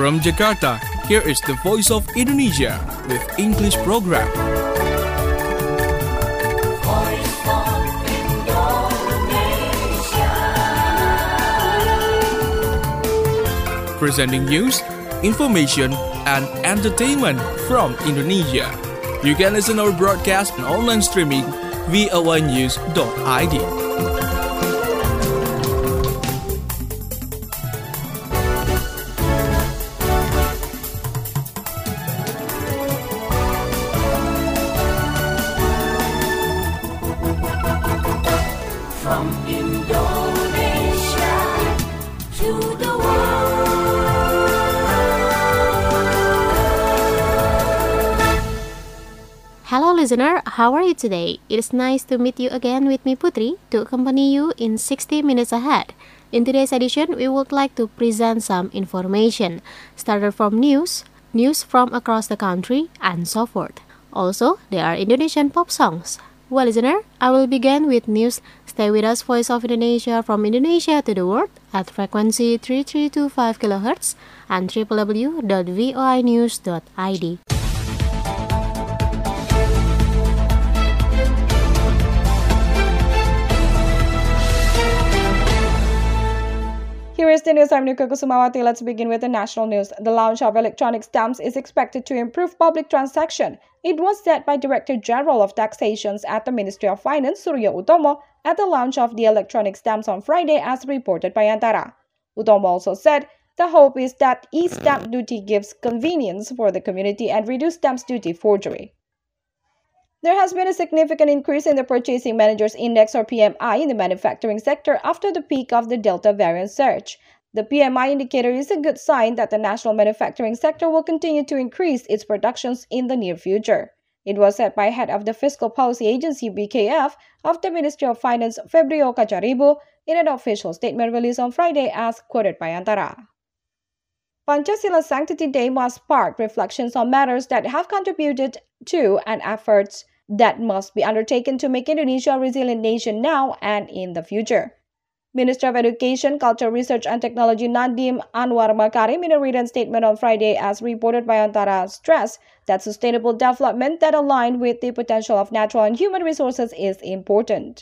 From Jakarta, here is the Voice of Indonesia with English program. Voice of Indonesia. Presenting news, information, and entertainment from Indonesia. You can listen our broadcast and online streaming voanews.id. From Indonesia to the world. Hello listener, how are you today? It is nice to meet you again with me Putri to accompany you in 60 minutes ahead. In today's edition, we would like to present some information, started from news from across the country, and so forth. Also, there are Indonesian pop songs. Well, listener, I will begin with news. Stay with us, Voice of Indonesia, from Indonesia to the world at frequency 3325 kHz and www.voinews.id. Here is the news. I'm Nuka Kusumawati. Let's begin with the national news. The launch of electronic stamps is expected to improve public transaction. It was said by Director General of Taxation at the Ministry of Finance, Suryo Utomo, at the launch of the electronic stamps on Friday, as reported by Antara. Utomo also said the hope is that e-stamp duty gives convenience for the community and reduce stamps duty forgery. There has been a significant increase in the Purchasing Managers Index or PMI in the manufacturing sector after the peak of the Delta variant surge. The PMI indicator is a good sign that the national manufacturing sector will continue to increase its productions in the near future. It was said by head of the Fiscal Policy Agency BKF of the Ministry of Finance, Febrio Kacaribu, in an official statement released on Friday as quoted by Antara. Pancasila Sanctity Day must spark reflections on matters that have contributed to and efforts that must be undertaken to make Indonesia a resilient nation now and in the future. Minister of Education, Culture, Research and Technology Nadiem Anwar Makarim in a written statement on Friday as reported by Antara stressed that sustainable development that aligned with the potential of natural and human resources is important.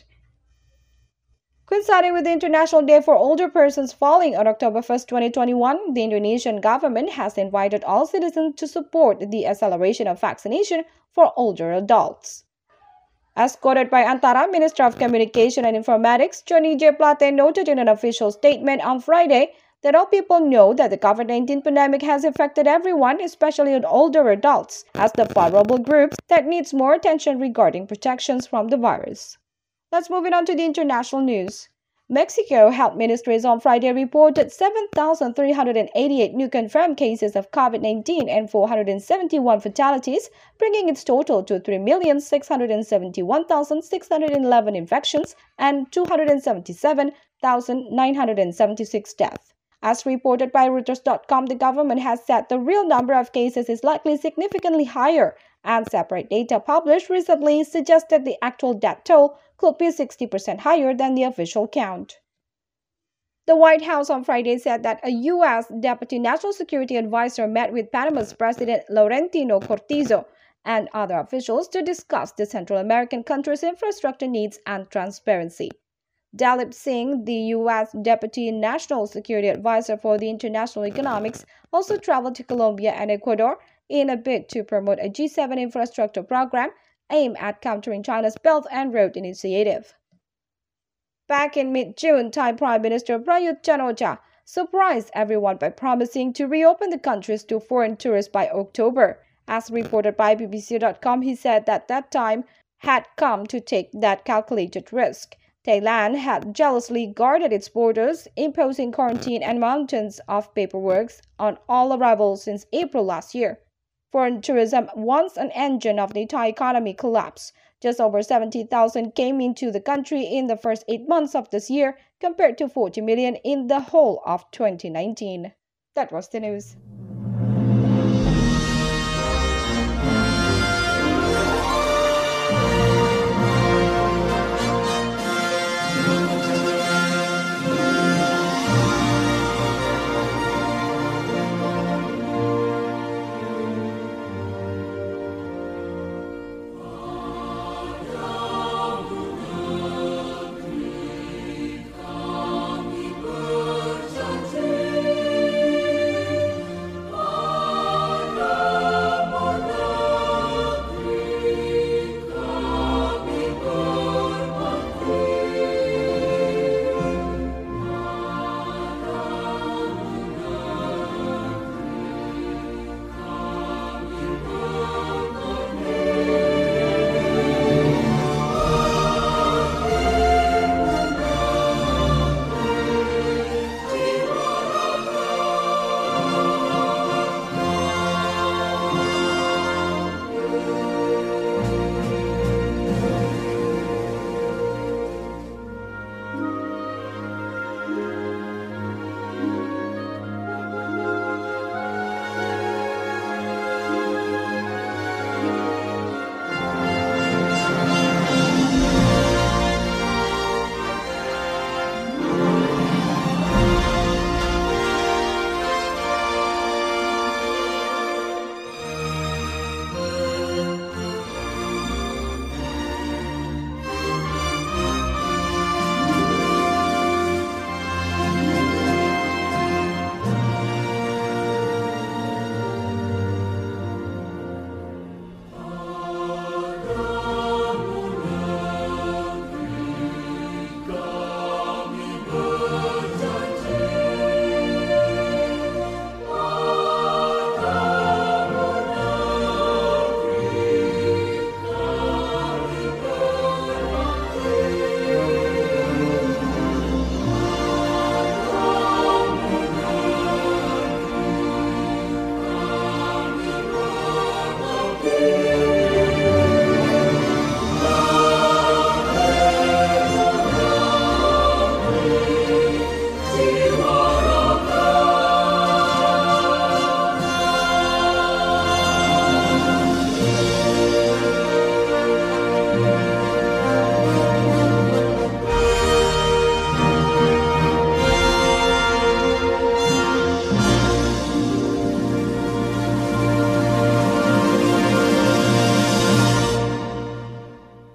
Coinciding with the International Day for Older Persons falling on October 1st, 2021, the Indonesian government has invited all citizens to support the acceleration of vaccination for older adults. As quoted by Antara, Minister of Communication and Informatics, Johnny J. Plate noted in an official statement on Friday that all people know that the COVID-19 pandemic has affected everyone, especially older adults, as the vulnerable groups that needs more attention regarding protections from the virus. Let's move on to the international news. Mexico Health Ministries on Friday reported 7,388 new confirmed cases of COVID-19 and 471 fatalities, bringing its total to 3,671,611 infections and 277,976 deaths. As reported by Reuters.com, the government has said the real number of cases is likely significantly higher, and separate data published recently suggested the actual death toll could be 60% higher than the official count. The White House on Friday said that a U.S. Deputy National Security Advisor met with Panama's President Laurentino Cortizo and other officials to discuss the Central American country's infrastructure needs and transparency. Dalip Singh, the U.S. Deputy National Security Advisor for the International Economics, also traveled to Colombia and Ecuador in a bid to promote a G7 infrastructure program aimed at countering China's Belt and Road Initiative. Back in mid-June, Thai Prime Minister Prayut Chan-o-cha surprised everyone by promising to reopen the countries to foreign tourists by October. As reported by BBC.com, he said that time had come to take that calculated risk. Thailand had jealously guarded its borders, imposing quarantine and mountains of paperwork on all arrivals since April last year. Foreign tourism, once an engine of the Thai economy, collapsed. Just over 70,000 came into the country in the first 8 months of this year, compared to 40 million in the whole of 2019. That was the news.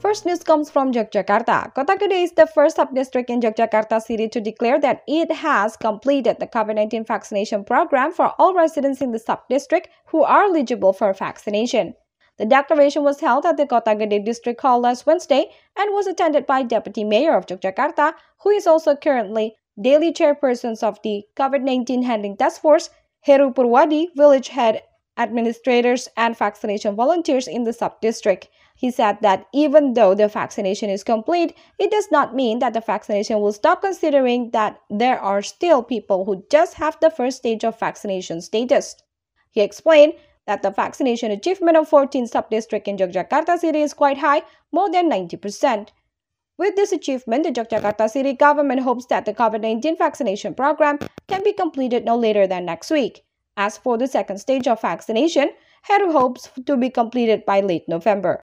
first news comes from Yogyakarta. Kota Gede is the first sub-district in Yogyakarta city to declare that it has completed the COVID-19 vaccination program for all residents in the sub-district who are eligible for vaccination. The declaration was held at the Kota Gede District Hall last Wednesday and was attended by Deputy Mayor of Yogyakarta, who is also currently daily chairperson of the COVID-19 Handling Task Force, Heru Purwadi, village head administrators, and vaccination volunteers in the sub-district. He said that even though the vaccination is complete, it does not mean that the vaccination will stop, considering that there are still people who just have the first stage of vaccination status. He explained that the vaccination achievement of 14 sub-districts in Yogyakarta city is quite high, more than 90%. With this achievement, the Yogyakarta city government hopes that the COVID-19 vaccination program can be completed no later than next week. As for the second stage of vaccination, Heru hopes to be completed by late November.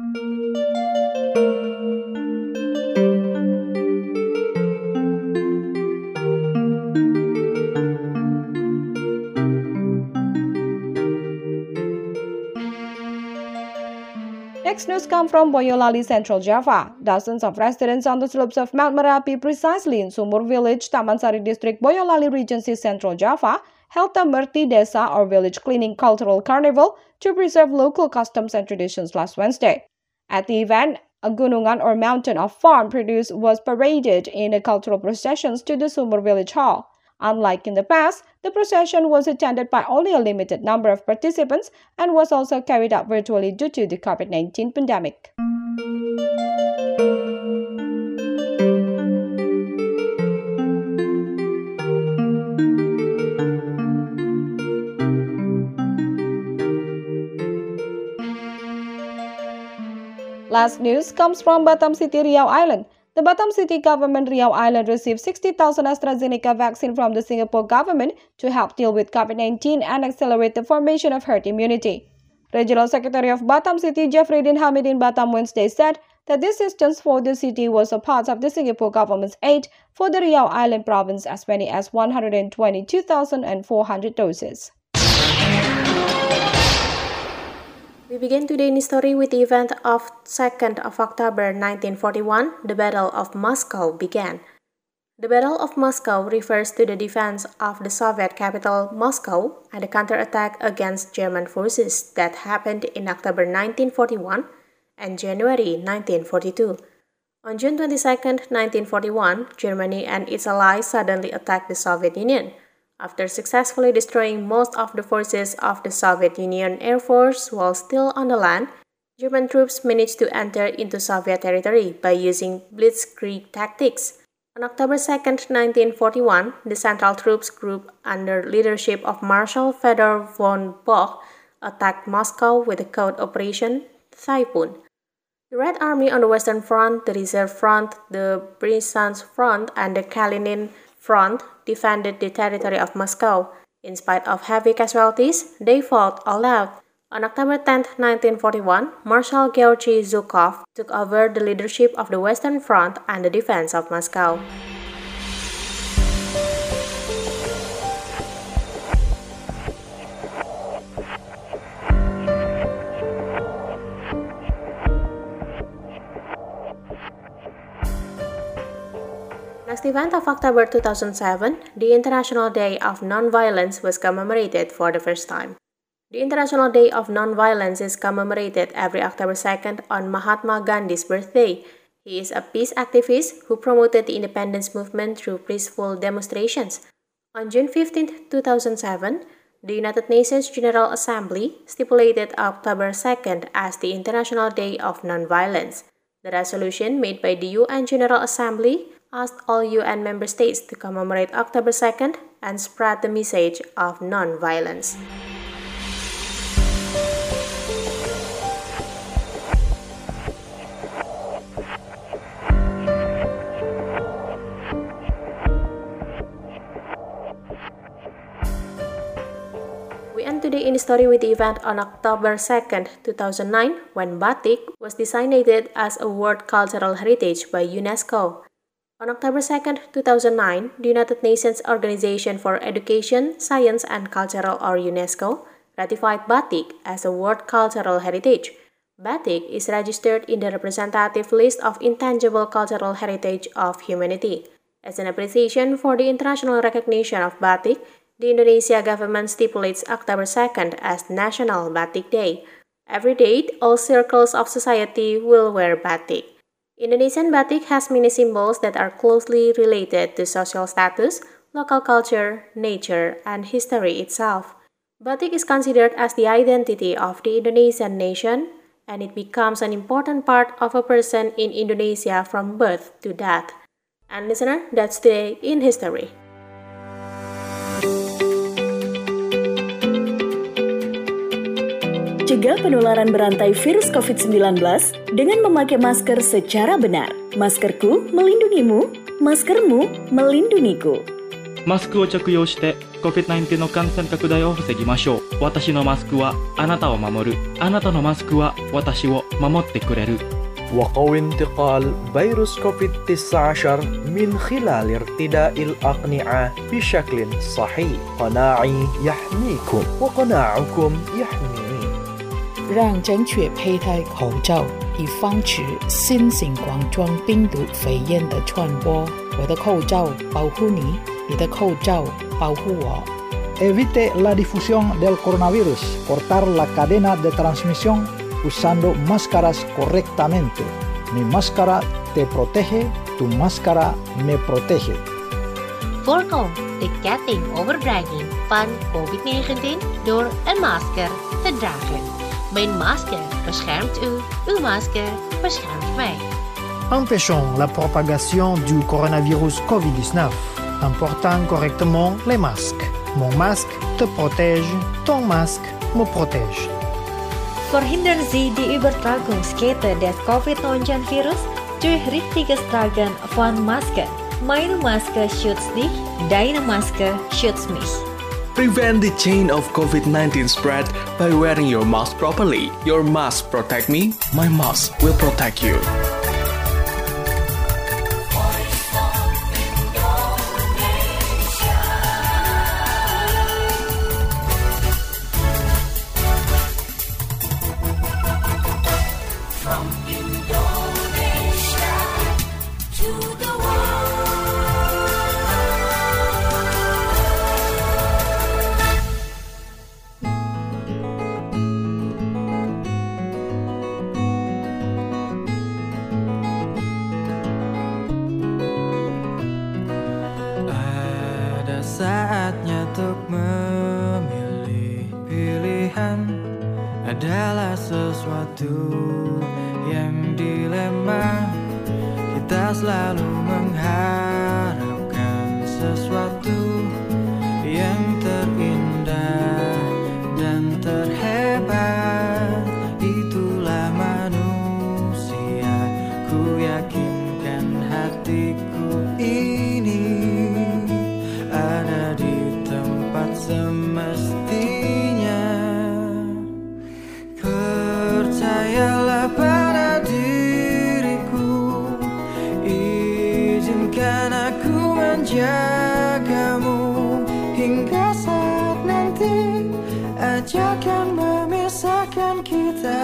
Next news comes from Boyolali, Central Java. Dozens of residents on the slopes of Mount Merapi, precisely in Sumur Village, Tamansari District, Boyolali Regency, Central Java, held the Merti Desa or Village Cleaning Cultural Carnival to preserve local customs and traditions last Wednesday. At the event, a gunungan or mountain of farm produce was paraded in the cultural processions to the Sumur Village Hall. Unlike in the past, the procession was attended by only a limited number of participants and was also carried out virtually due to the COVID-19 pandemic. Last news comes from Batam City, Riau Island. The Batam City government, Riau Island, received 60,000 AstraZeneca vaccine from the Singapore government to help deal with COVID-19 and accelerate the formation of herd immunity. Regional Secretary of Batam City, Jeffreydin Hamidin Batam Wednesday said that this assistance for the city was a part of the Singapore government's aid for the Riau Island province, as many as 122,400 doses. We begin today's story with the event of 2nd of October 1941, the Battle of Moscow began. The Battle of Moscow refers to the defense of the Soviet capital, Moscow, and the counterattack against German forces that happened in October 1941 and January 1942. On June 22, 1941, Germany and its allies suddenly attacked the Soviet Union. After successfully destroying most of the forces of the Soviet Union Air Force while still on the land, German troops managed to enter into Soviet territory by using blitzkrieg tactics. On October 2, 1941, the Central Troops Group under leadership of Marshal Fedor von Bock attacked Moscow with the code Operation Typhoon. The Red Army on the Western Front, the Reserve Front, the Brest Front, and the Kalinin Front defended the territory of Moscow. In spite of heavy casualties, they fought all out. On October 10, 1941, Marshal Georgy Zhukov took over the leadership of the Western Front and the defense of Moscow. Next event of October 2007, the International Day of Nonviolence was commemorated for the first time. The International Day of Nonviolence is commemorated every October 2nd on Mahatma Gandhi's birthday. He is a peace activist who promoted the independence movement through peaceful demonstrations. On June 15, 2007, the United Nations General Assembly stipulated October 2nd as the International Day of Nonviolence. The resolution made by the UN General Assembly asked all UN member states to commemorate October 2nd and spread the message of non-violence. We end today in the story with the event on October 2nd, 2009, when batik was designated as a World Cultural Heritage by UNESCO. On October 2, 2009, the United Nations Organization for Education, Science and Culture, or UNESCO, ratified batik as a World Cultural Heritage. Batik is registered in the representative list of intangible cultural heritage of humanity. As an appreciation for the international recognition of batik, the Indonesia government stipulates October 2nd as National Batik Day. Every day, all circles of society will wear batik. Indonesian batik has many symbols that are closely related to social status, local culture, nature, and history itself. Batik is considered as the identity of the Indonesian nation, and it becomes an important part of a person in Indonesia from birth to death. And listener, that's Today in History. Cegah penularan berantai virus COVID-19 dengan memakai masker secara benar. Maskerku melindungimu, maskermu melindungiku. マスクを着用して COVID-19 の感染拡大を防ぎましょう。私のマスクはあなたを守る。あなたのマスクは私を守ってくれる。 وقوي انتقال فيروس كوفيد-19 من خلال ارتداء الأقنعة بشكل صحيح. قناعي يحميكم وقناعكم يحميني. 让正确佩戴口罩，以防止新型冠状病毒肺炎的传播。我的口罩保护你，你的口罩保护我。 Evite la difusión del coronavirus. Cortar la cadena de transmisión usando máscaras correctamente. Mi máscara te protege, tu máscara me protege. Voorkom de ketting overdraging van COVID-19 door een masker te dragen. Mijn masker beschermt u, uw masker beschermt mij. Empêchons la propagation du coronavirus COVID-19 en portant correctement les masques. Mon masque te protège, ton masque me protège. Verhindern Sie die Übertragungskette des Covid-19-Virus durch richtiges Tragen von Masken. Meine Maske schützt dich, deine Maske schützt mich. Prevent the chain of COVID-19 spread by wearing your mask properly. Your mask protect me, my mask will protect you. From Indonesia to the world. Ada saatnya untuk memilih. Pilihan adalah sesuatu yang dilema. Kita selalu mengharapkan sesuatu yang terindah dan terhebat. Itulah manusia, ku yakinkan hatiku ini ada di tempat semestinya. Percayalah pada diriku, izinkan aku menjagamu hingga saat nanti ajakan memisahkan kita.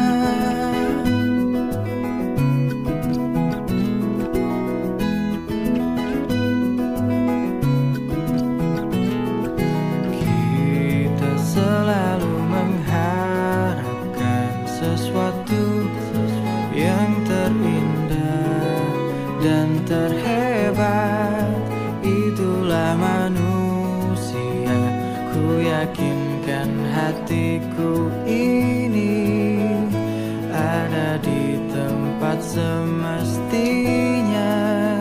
Kita selalu mengharapkan sesuatu yang terindah dan terhebat. Itulah manusia, ku yakinkan hatiku ini ada di tempat semestinya.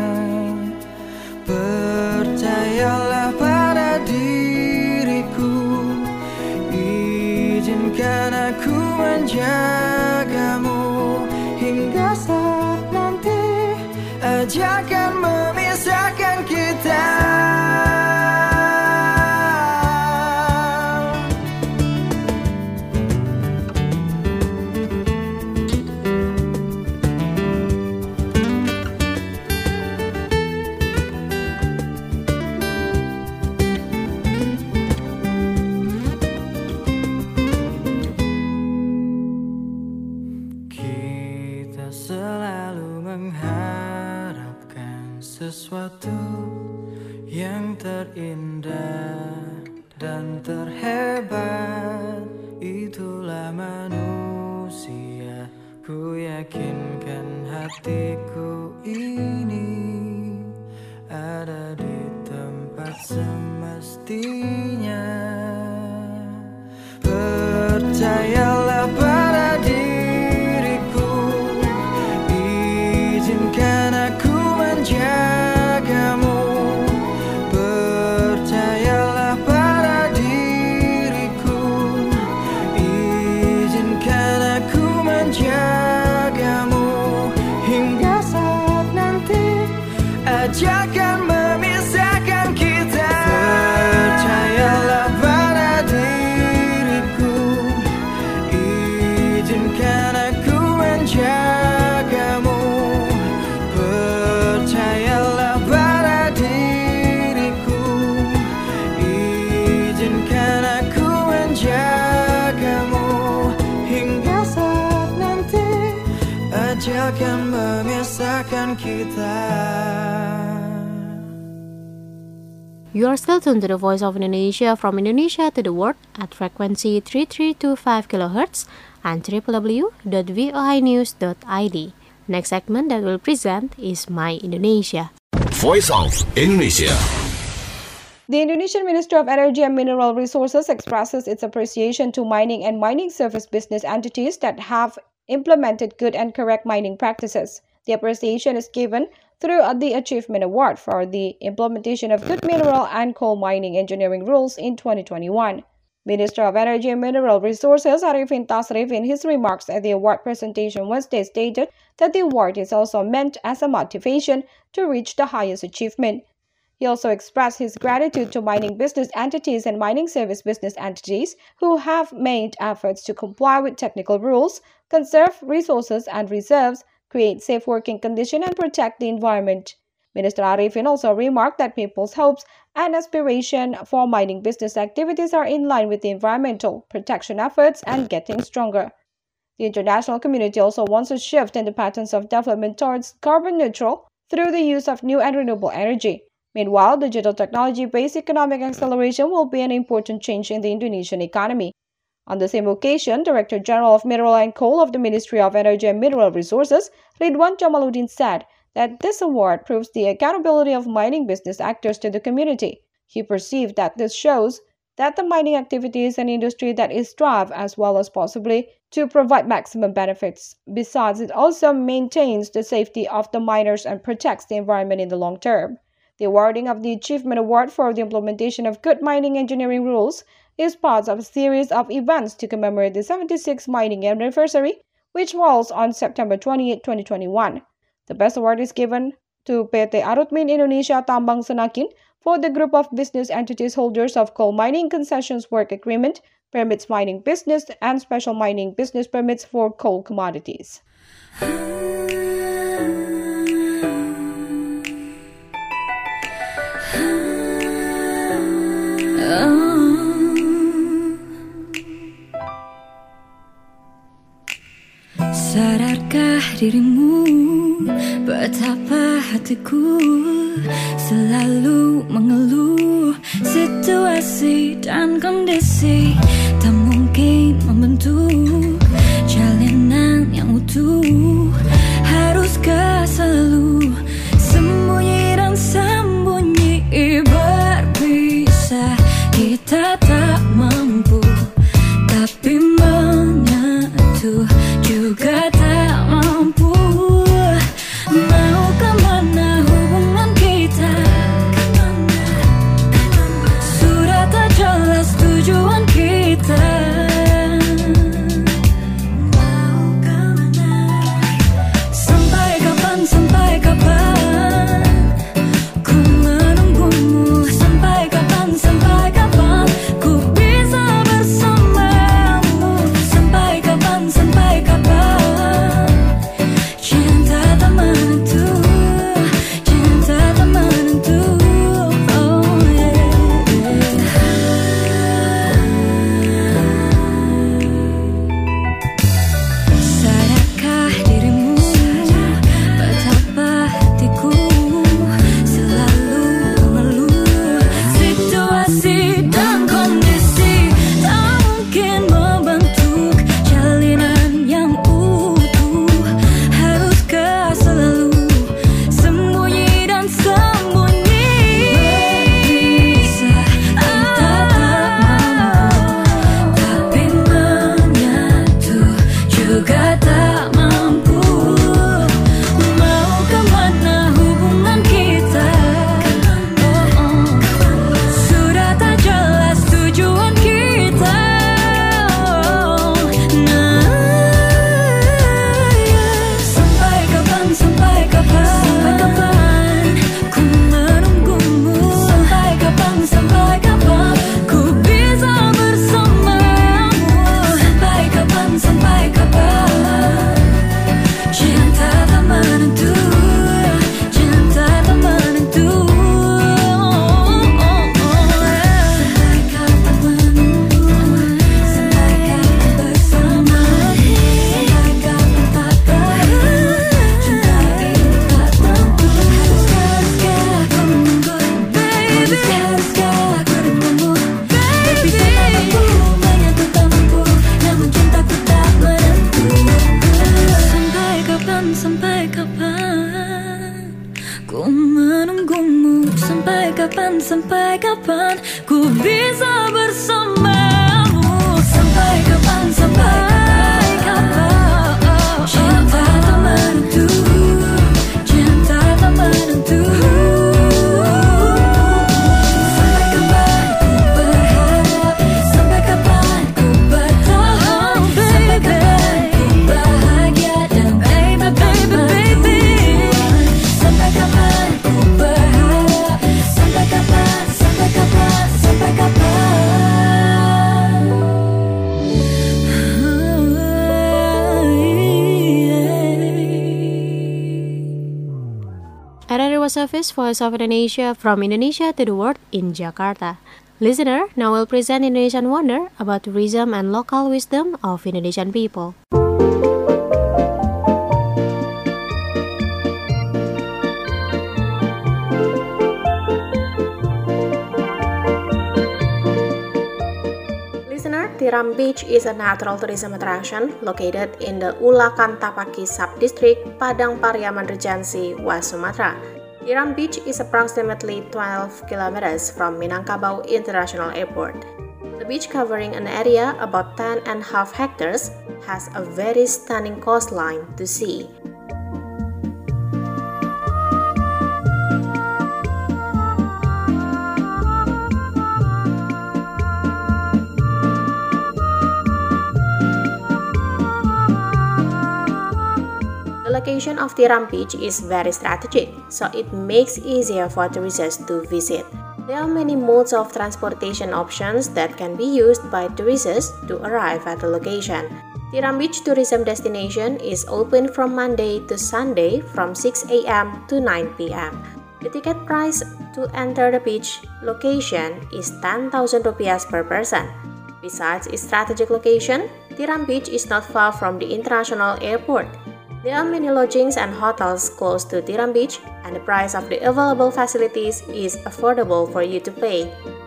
Percayalah pada diriku, izinkan aku menjagamu hingga saat nanti ajakan memisahkan kita. selalu mengharapkan sesuatu yang terindah dan terhebat. Itulah manusia, ku yakinkan hatiku ini ada di tempat semestinya. Percayalah pada diriku, izinkan aku menjagamu. Percayalah pada diriku, izinkan aku menjagamu. Hingga saat nanti ajakan memisahkan kita. Percayalah pada diriku, izinkan aku menjagamu. Percayalah pada diriku, izinkan aku menjagamu. Hingga saat nanti ajakan memisahkan kita. You are still tuned to the Voice of Indonesia from Indonesia to the world at frequency 3325 kHz and www.voinews.id. Next segment that we'll present is My Indonesia. Voice of Indonesia. The Indonesian Ministry of Energy and Mineral Resources expresses its appreciation to mining and mining service business entities that have implemented good and correct mining practices. The appreciation is given through the Achievement Award for the implementation of good mineral and coal mining engineering rules in 2021. Minister of Energy and Mineral Resources Arifin Tasrif in his remarks at the award presentation Wednesday stated that the award is also meant as a motivation to reach the highest achievement. He also expressed his gratitude to mining business entities and mining service business entities who have made efforts to comply with technical rules, conserve resources and reserves, create safe working conditions, and protect the environment. Minister Arifin also remarked that people's hopes and aspirations for mining business activities are in line with the environmental protection efforts and getting stronger. The international community also wants a shift in the patterns of development towards carbon neutral through the use of new and renewable energy. Meanwhile, digital technology-based economic acceleration will be an important change in the Indonesian economy. On the same occasion, Director General of Mineral and Coal of the Ministry of Energy and Mineral Resources, Ridwan Jamaluddin, said that this award proves the accountability of mining business actors to the community. He perceived that this shows that the mining activity is an industry that is strive as well as possibly to provide maximum benefits. Besides, it also maintains the safety of the miners and protects the environment in the long term. The awarding of the Achievement Award for the implementation of good mining engineering rules is part of a series of events to commemorate the 76th mining anniversary, which falls on September 28, 2021. The best award is given to PT Arutmin Indonesia Tambang Senakin for the group of business entities holders of coal mining concessions work agreement, permits mining business, and special mining business permits for coal commodities. Sadarkah dirimu betapa hatiku selalu mengeluh situasi dan kondisi tak mungkin membentuk jalinan yang utuh. Haruskah selalu sembunyi dan sembunyi berpisah? Kita tak mampu tapi menyatu juga tak mampu. Mau kemana hubungan kita? Sudah tak jelas tujuan kita. Mau kemana? kapan, sampai kapan ku menunggumu? Sampai kapan ku bisa bersamamu? Sampai kapan, cinta tak menentu, cinta tak menentu. Sampai kapan ku berharap, sampai kapan ku bertahan, sampai kapan ku bahagia dan baby. Sampai kapan ku berharap, sampai kapan, sampai kapan, sampai kapan. Another service Voice of Indonesia from Indonesia to the world in Jakarta. Listener, now we'll present Indonesian Wonder about tourism and local wisdom of Indonesian people. Tiram Beach is a natural tourism attraction located in the Ulakan Tapaki sub-district, Padang Pariaman Regency, West Sumatra. Tiram Beach is approximately 12 kilometers from Minangkabau International Airport. The beach, covering an area about 10.5 hectares, has a very stunning coastline to see. The location of Tiram Beach is very strategic, so it makes easier for tourists to visit. There are many modes of transportation options that can be used by tourists to arrive at the location. Tiram Beach tourism destination is open from Monday to Sunday from 6 a.m. to 9 p.m. The ticket price to enter the beach location is 10,000 rupiah per person. Besides its strategic location, Tiram Beach is not far from the international airport. There are many lodgings and hotels close to Tiram Beach, and the price of the available facilities is affordable for you to pay.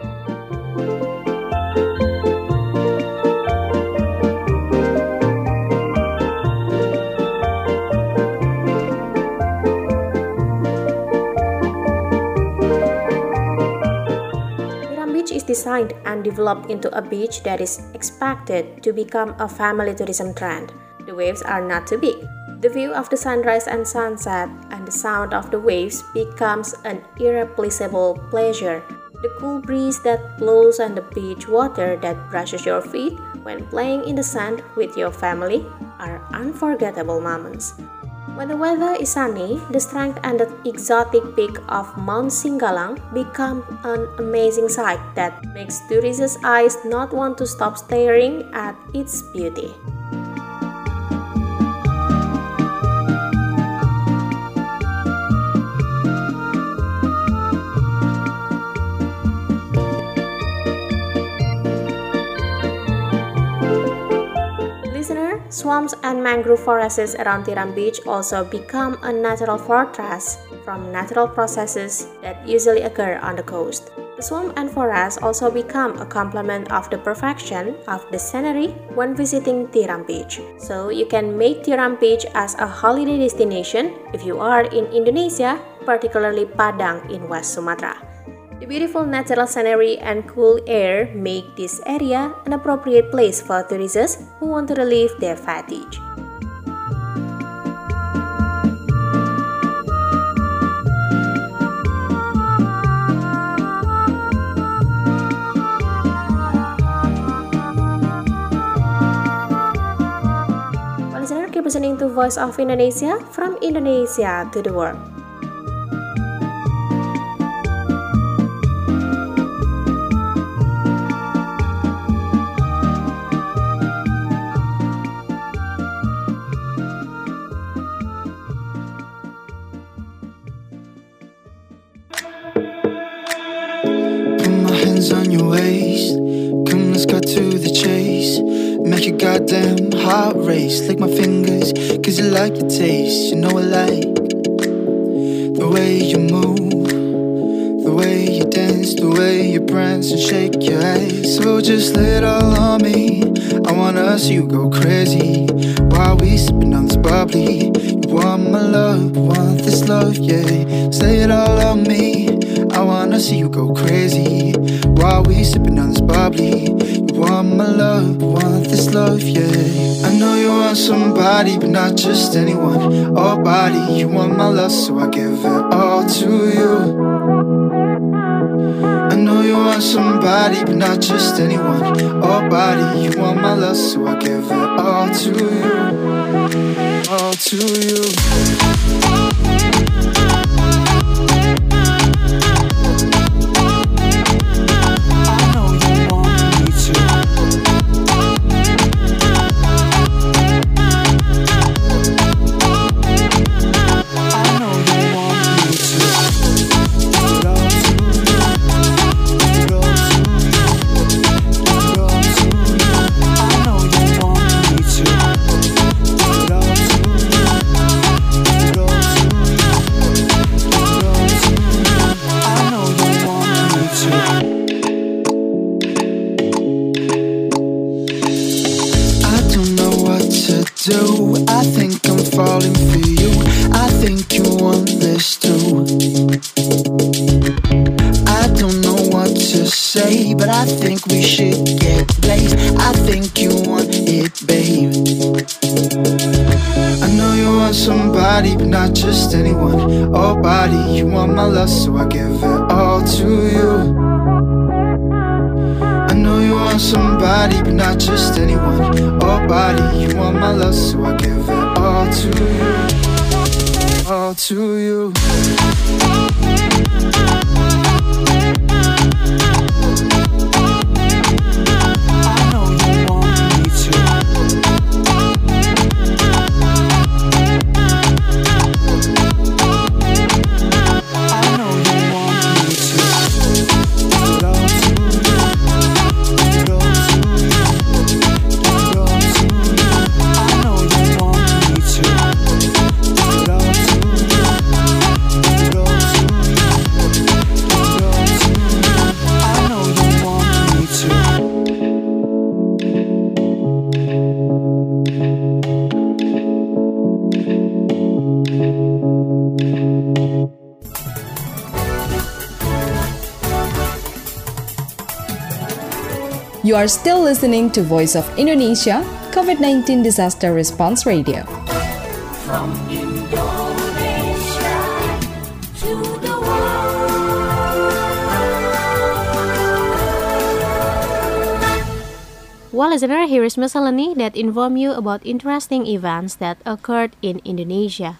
Tiram Beach is designed and developed into a beach that is expected to become a family tourism trend. The waves are not too big. The view of the sunrise and sunset and the sound of the waves becomes an irreplaceable pleasure. The cool breeze that blows on the beach water that brushes your feet when playing in the sand with your family are unforgettable moments. When the weather is sunny, the strength and the exotic peak of Mount Singgalang become an amazing sight that makes tourists' eyes not want to stop staring at its beauty. Swamps and mangrove forests around Tiram Beach also become a natural fortress from natural processes that usually occur on the coast. The swamp and forest also become a complement of the perfection of the scenery when visiting Tiram Beach. So you can make Tiram Beach as a holiday destination if you are in Indonesia, particularly Padang in West Sumatra. The beautiful natural scenery and cool air make this area an appropriate place for tourists who want to relieve their fatigue. Listener, keep listening to Voice of Indonesia from Indonesia to the world. On your waist, come let's cut to the chase. Make your goddamn heart race. Lick my fingers, cause you like your taste. You know I like the way you move, the way you dance, the way you prance and shake your ass. So just lay it all on me. I wanna see you go crazy while we sipping on this bubbly. You want my love, want this love, yeah. Say it all on me. I wanna see you go crazy while we sipping on this bubbly. You want my love, want this love, yeah. I know you want somebody, but not just anyone or body. You want my love, so I give it all to you. I know you want somebody, but not just anyone or body. You want my love, so I give it all to you, all to you. I think I'm falling for you. I think you want this too. I don't know what to say, but I think we should get blazed. I think you want it, babe. I know you want somebody, but not just anyone or body. You want my love, so I give it all to you. I know you want somebody, but not just anyone or body. You want my love, so I give it all to you, all to you. I know you want me to. I know you want me to. You are still listening to Voice of Indonesia, COVID-19 Disaster Response Radio. From Indonesia to the world. Well, listener, here is miscellany that inform you about interesting events that occurred in Indonesia.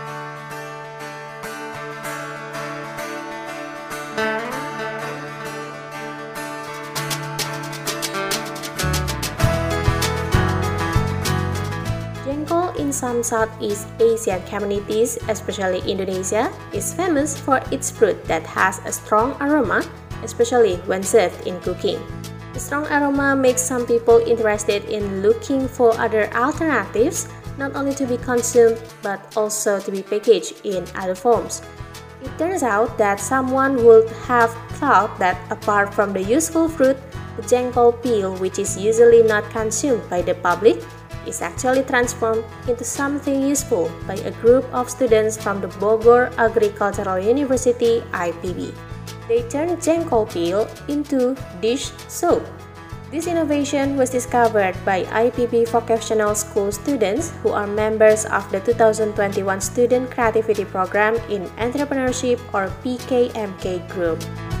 Jengkol in some Southeast Asian communities, especially Indonesia, is famous for its fruit that has a strong aroma, especially when served in cooking. The strong aroma makes some people interested in looking for other alternatives, not only to be consumed but also to be packaged in other forms. It turns out that someone would have thought that apart from the useful fruit, the jengkol peel, which is usually not consumed by the public, is actually transformed into something useful by a group of students from the Bogor Agricultural University IPB. They turned jengkol peel into dish soap. This innovation was discovered by IPB Vocational School students who are members of the 2021 Student Creativity Program in Entrepreneurship or PKMK group.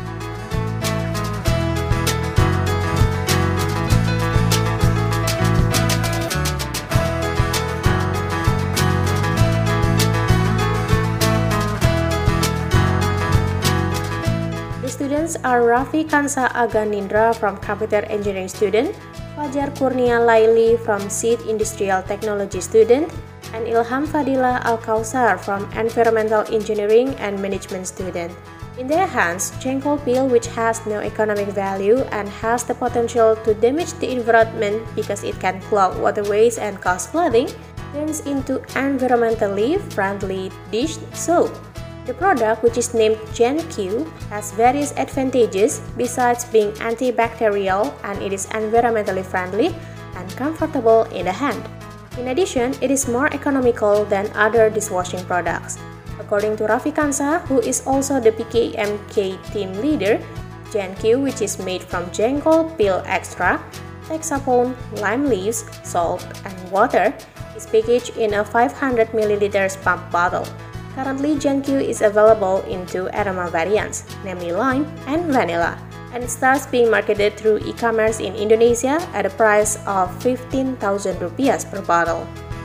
Students are Raffi Kansa Aganindra from Computer Engineering student, Fajar Kurnia Laili from Seed Industrial Technology student, and Ilham Fadila Al-Kausar from Environmental Engineering and Management student. In their hands, jengkol peel, which has no economic value and has the potential to damage the environment because it can clog waterways and cause flooding, turns into environmentally friendly dish soap. The product, which is named GenQ, has various advantages besides being antibacterial, and it is environmentally friendly and comfortable in the hand. In addition, it is more economical than other dishwashing products. According to Raffi Kansa, who is also the PKMK team leader, GenQ, which is made from jengkol peel extract, hexapone, lime leaves, salt, and water, is packaged in a 500 ml pump bottle. Currently, GenQ is available in 2 aroma variants, namely lime and vanilla, and it starts being marketed through e-commerce in Indonesia at a price of 15,000 rupiah per bottle.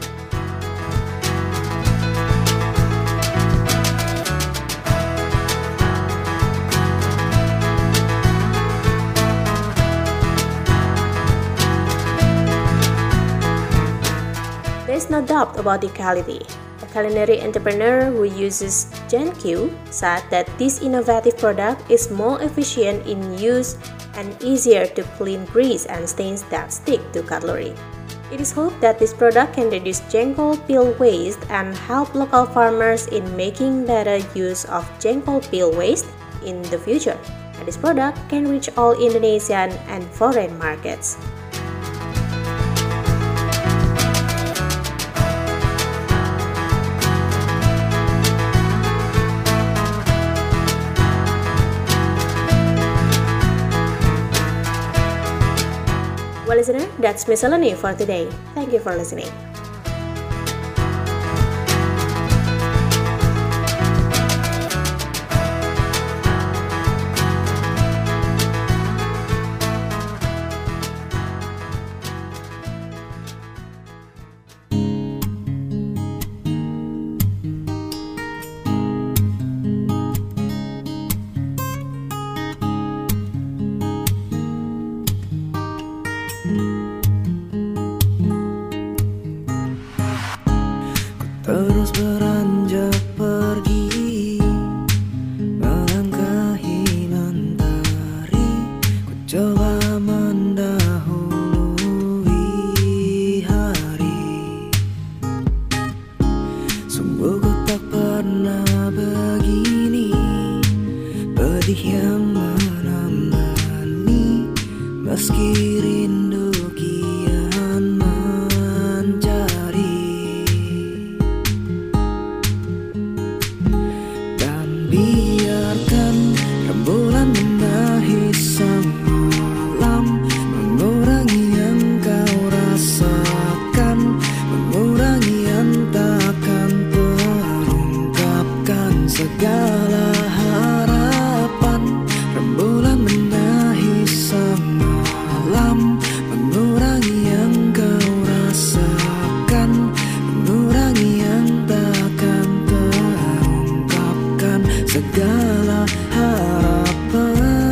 There's no doubt about the quality. A culinary entrepreneur who uses GenQ said that this innovative product is more efficient in use and easier to clean grease and stains that stick to cutlery. It is hoped that this product can reduce jengkol peel waste and help local farmers in making better use of jengkol peel waste in the future. And this product can reach all Indonesian and foreign markets. Well, listener, that's Miscellany for today. Thank you for listening. Terus beranjak pergi, melangkahi mentari. Ku coba mendahului hari. Sungguh ku tak pernah begini, pedih yang menemani. Meski rindu kian mencari. Biarkan rembulan menahi sang malam, mengurangi yang kau rasakan, mengurangi yang takkan terungkapkan segala harapan. Rembulan menahi sang malam, mengurangi yang kau rasakan, mengurangi yang takkan terungkapkan segala harapan.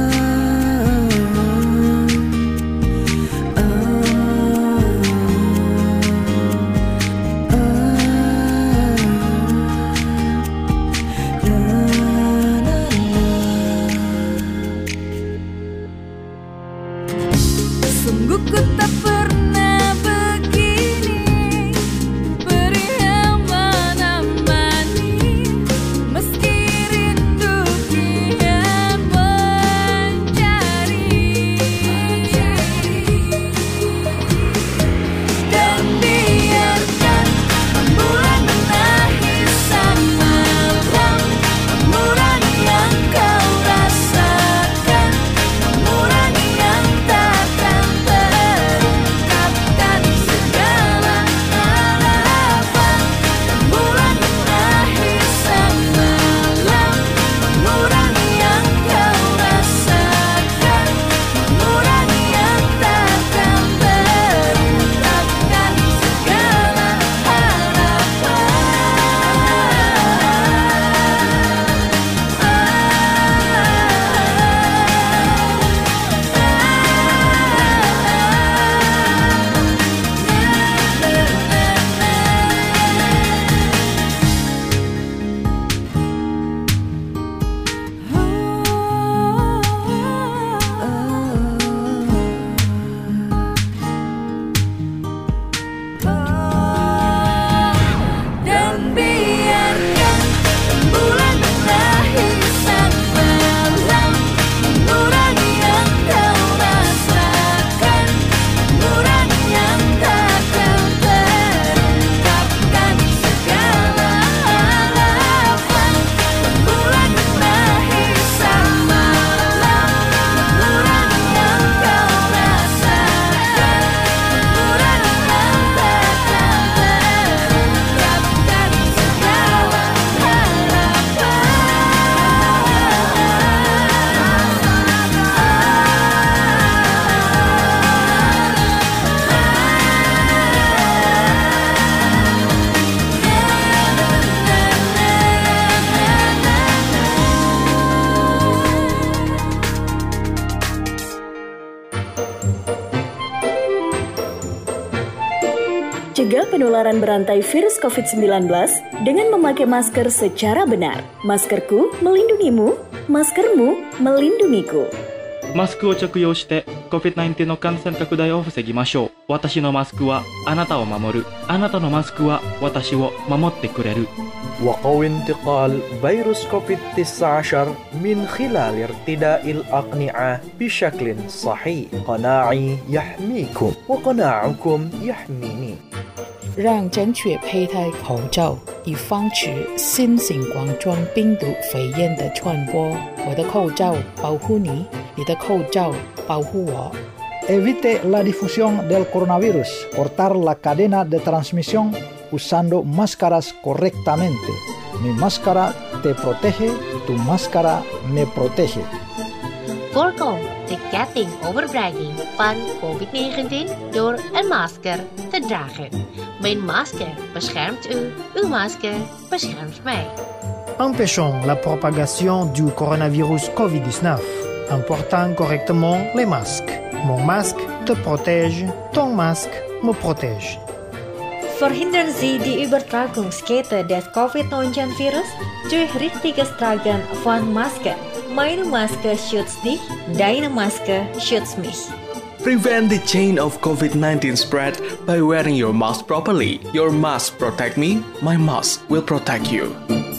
Cegah penularan berantai virus COVID-19 dengan memakai masker secara benar. Maskerku melindungimu, maskermu melindungiku. マスクを着用して COVID-19 の感染拡大を防ぎましょう。私のマスクはあなたを守る。あなたのマスクは私を守ってくれる。 وقو انتقال فيروس كوفيد-19 من خلال ارتداء الأقنعة بشكل صحيح. قناعي يحميكم وقناعكم يحميني. 让正确佩戴口罩，以防止新型冠状病毒肺炎的传播。我的口罩保护你，你的口罩保护我。 Evite la difusión del coronavirus. Cortar la cadena de transmisión usando máscaras correctamente. Mi máscara te protege, tu máscara me protege. Voorkom de ketting overdraging van COVID-19 door een masker te dragen. Mijn masker beschermt u, uw masker beschermt mij. Empêchons la propagation du coronavirus COVID-19 en portant correctement les masques. Mon masque te protège, ton masque me protège. Verhindern Sie die Übertragungskette des Covid-19-Virus durch richtiges Tragen von Masken. Meine Maske schützt dich, deine Maske schützt mich. Prevent the chain of COVID-19 spread by wearing your mask properly. Your mask protect me, my mask will protect you.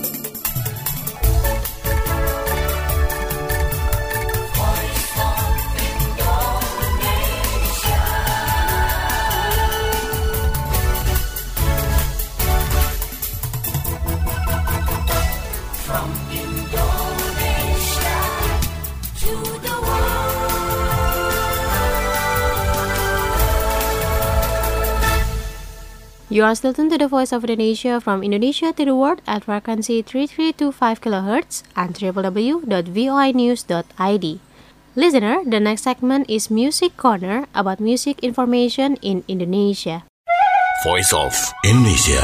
You are still tuned to the Voice of Indonesia from Indonesia to the world at frequency 3325 kHz and www.voinews.id. Listener, the next segment is Music Corner about music information in Indonesia. Voice of Indonesia.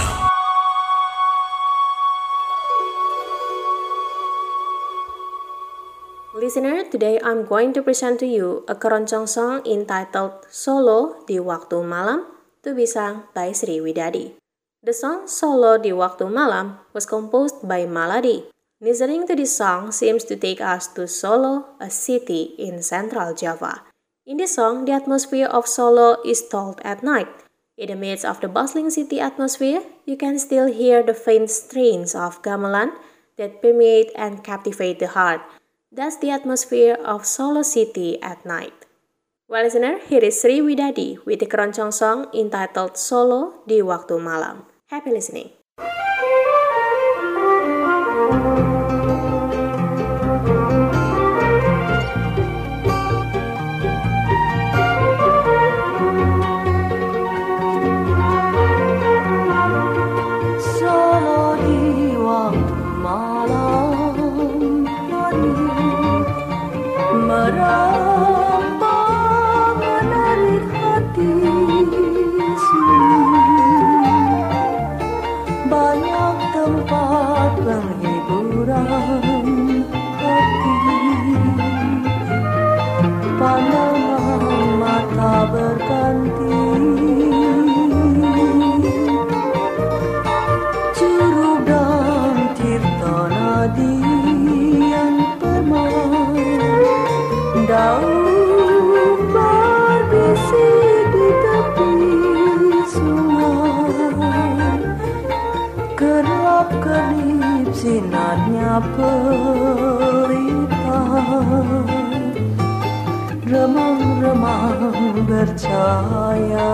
Listener, today I'm going to present to you a keroncong song entitled Solo di Waktu Malam to be sung by Sri Widadi. The song Solo di Waktu Malam was composed by Maladi. Listening to this song seems to take us to Solo, a city in central Java. In this song, the atmosphere of Solo is told at night. In the midst of the bustling city atmosphere, you can still hear the faint strains of gamelan that permeate and captivate the heart. That's the atmosphere of Solo city at night. Well, listener, here is Sri Widadi with the keroncong song entitled Solo di Waktu Malam. Happy listening. Solo di waktu malam hari banyak tempat penghiburan hati, pandangan mata berganti, curug dan tirta nadi yang permai, daun berbisik di tepi sungai, kerap-kerip sinarnya pelita, remang-remang bercahaya,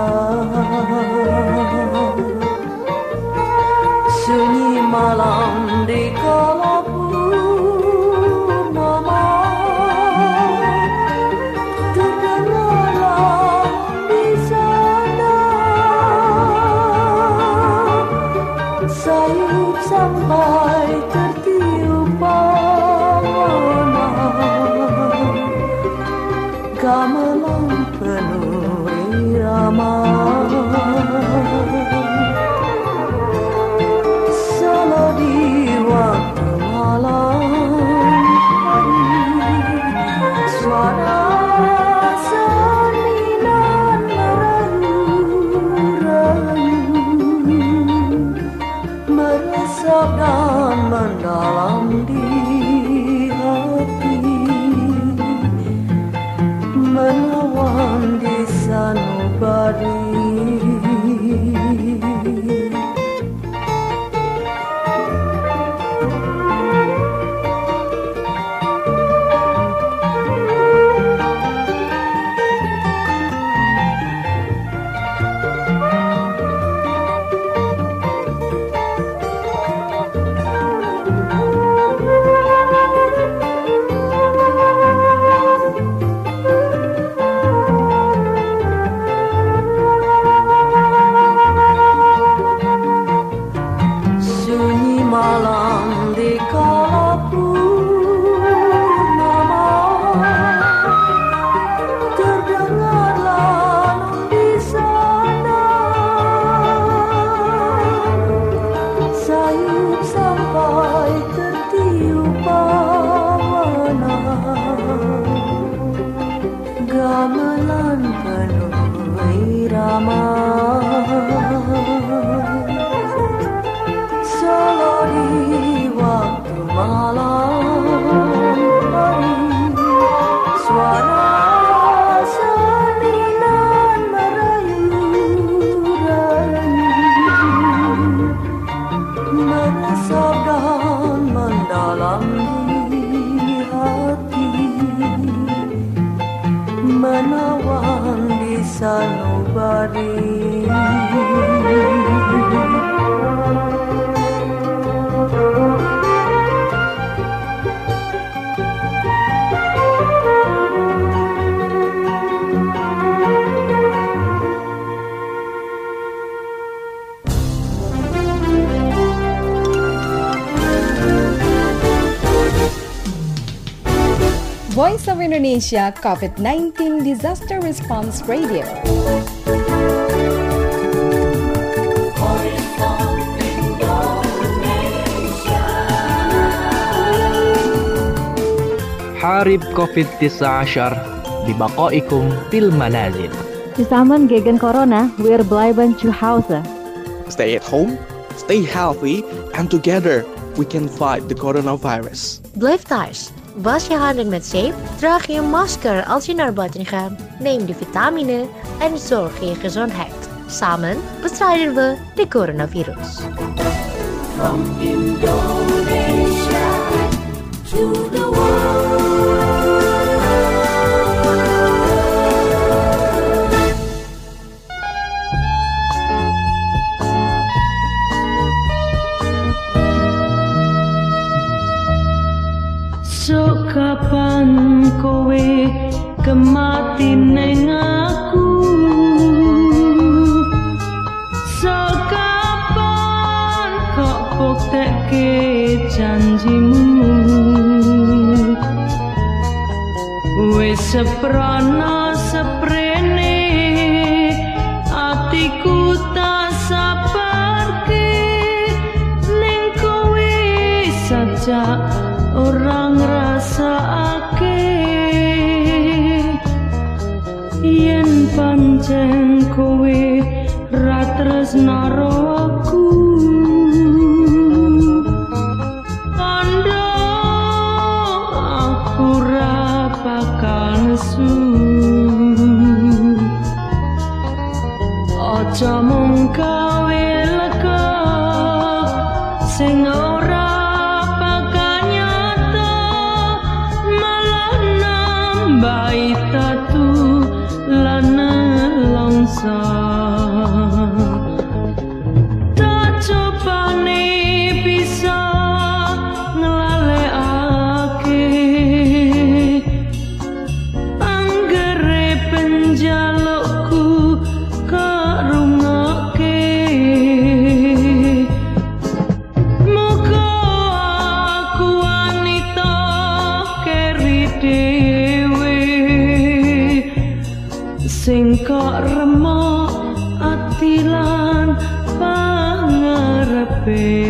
sunyi malam di kala purnama, terdengarlah di sana sayup sampai tertiup panganan, gamelan penuh irama. Solo di kala purnama terdengarlah di sana sayup sampai tertiup bawana gamelan penuh irama solo di waktu malam hari suara seninan merayu-rayu meresap dan mendalam di hati menawan di sanubari. Voice of Indonesia COVID-19 Disaster Response Radio. حارب COVID-19 ببقائكم في المنازل. Zusammen gegen Corona, wir bleiben zu Hause. Stay at home, stay healthy, and together we can fight the coronavirus. Blijf thuis. Was je handen met zeep, draag je een masker als je naar buiten gaat, neem de vitamine en zorg voor je gezondheid. Samen bestrijden we de coronavirus. From Indonesia to the Sok kapan kowe kemati neng aku, sok kapan kok buktekke janjimu, wis seprana seprene atiku tak sabarke ning kowe sajak orang rasake yen pancen kowe ra tresna karo aku kandha aku ra bakal nesu aja mung gawe lega sing ora baitatu lana langsa tak cobane bisa ngelalekake anggere penjalukku karungake muga aku wanita keri sing kok remuk ati lan pangarepe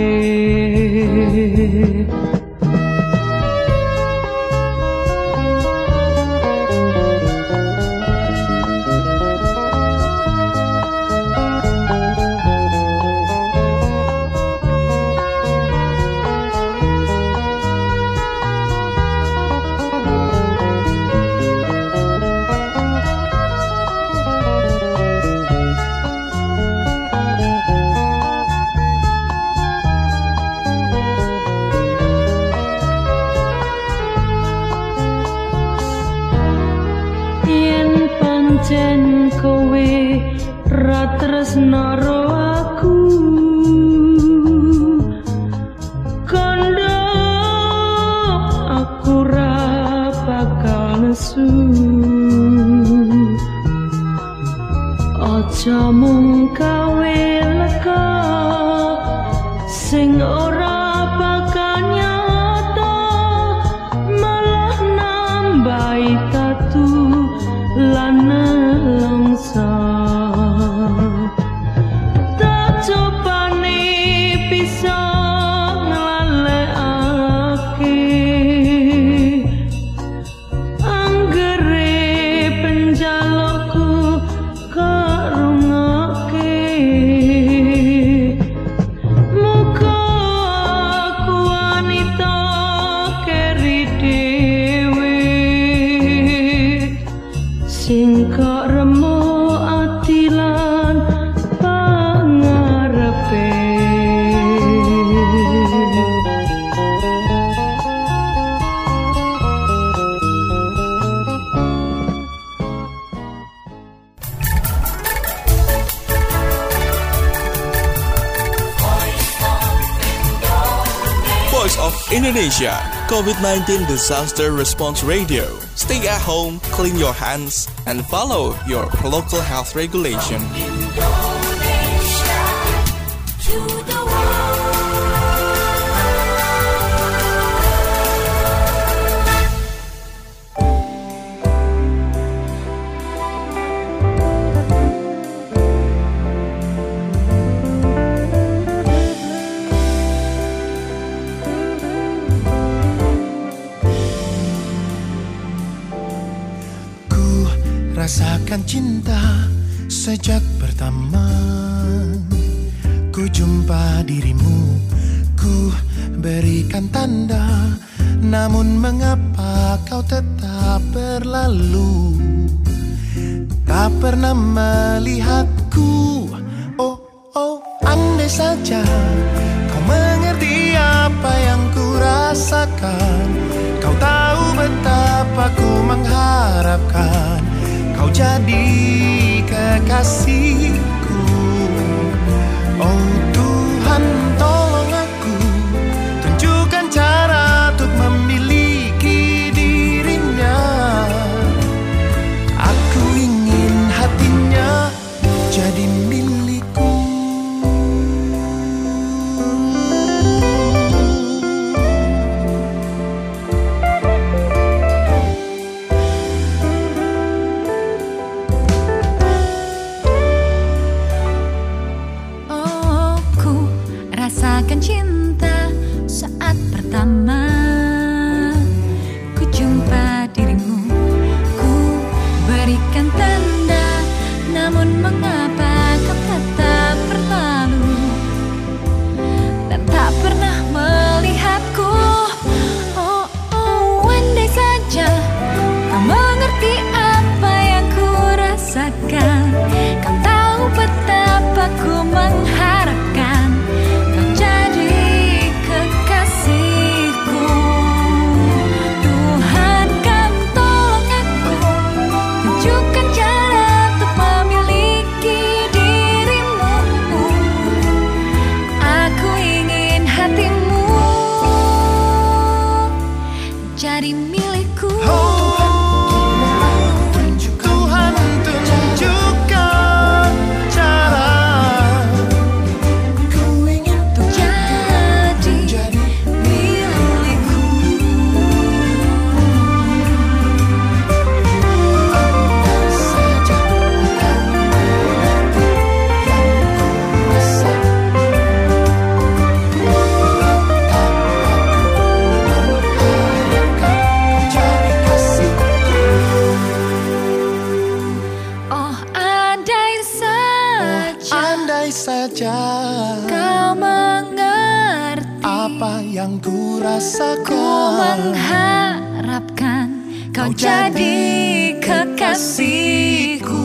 yen kowe ra tresna karo aku kandha aku ra bakal nesu aja mung gawe lega sing ora bakal of Indonesia, COVID-19 Disaster Response Radio. Stay at home, clean your hands, and follow your local health regulation. Indonesia to the Rasakan cinta sejak pertama ku jumpa dirimu. Ku berikan tanda, namun mengapa kau tetap berlalu? Tak pernah melihatku. Oh, oh, andai saja kau mengerti apa yang ku rasakan. Kau tahu betapa ku mengharapkan kau jadi kekasihku. Oh Tuhan, tolong aku, tunjukkan cara untuk memiliki dirinya. Aku ingin hatinya jadi milikku. Rasakan cinta saat pertama ku jumpa dirimu. Ku berikan tanda, namun mengapa kau tetap berlalu dan tak pernah melihatku. Oh, oh, andai saja kau mengerti apa yang ku rasakan. Kau tahu betapa ku mengharapkan jadi milikku. Tuhan tunjukkan cara. Ku ingin untuk jadi milikku. Saja saja kau mengerti apa yang ku rasakan. Ku mengharapkan kau jadi kekasihku.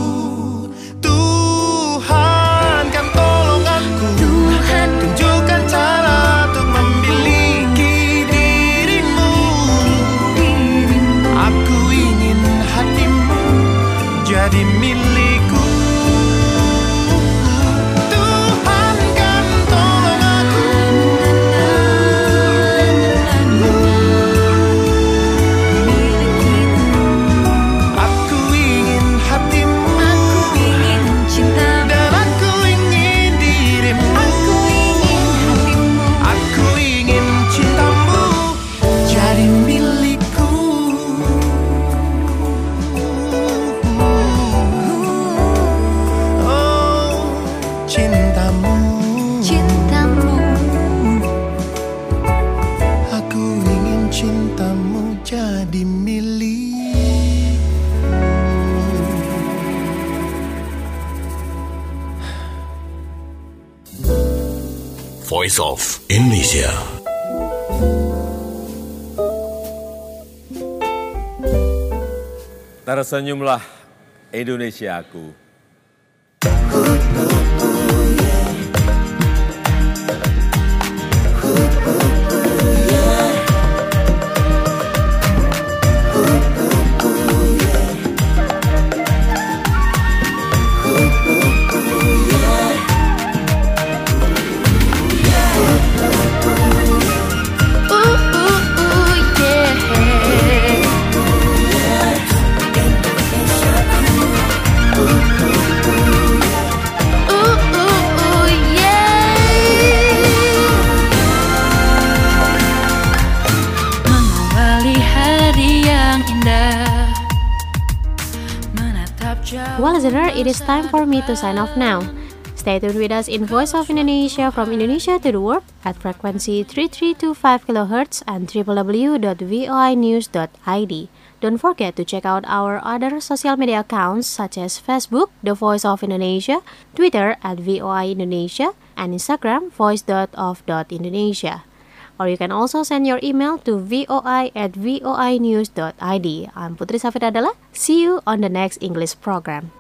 Tuhan kan tolong aku, Tuhan tunjukkan cara untuk memiliki dirimu. Aku ingin hatimu jadi milikku. Voice of Indonesia. Tersenyumlah Indonesiaku. indah menatap jauh. Well, listener, it is time for me to sign off now. Stay tuned with us in Voice of Indonesia from Indonesia to the world at frequency 3325 kHz and www.voinews.id. Don't forget to check out our other social media accounts such as Facebook, The Voice of Indonesia, Twitter at VOI Indonesia, and Instagram, voice.of.indonesia. Or you can also send your email to voi@voinews.id. I'm Putri Safidadala. See you on the next English program.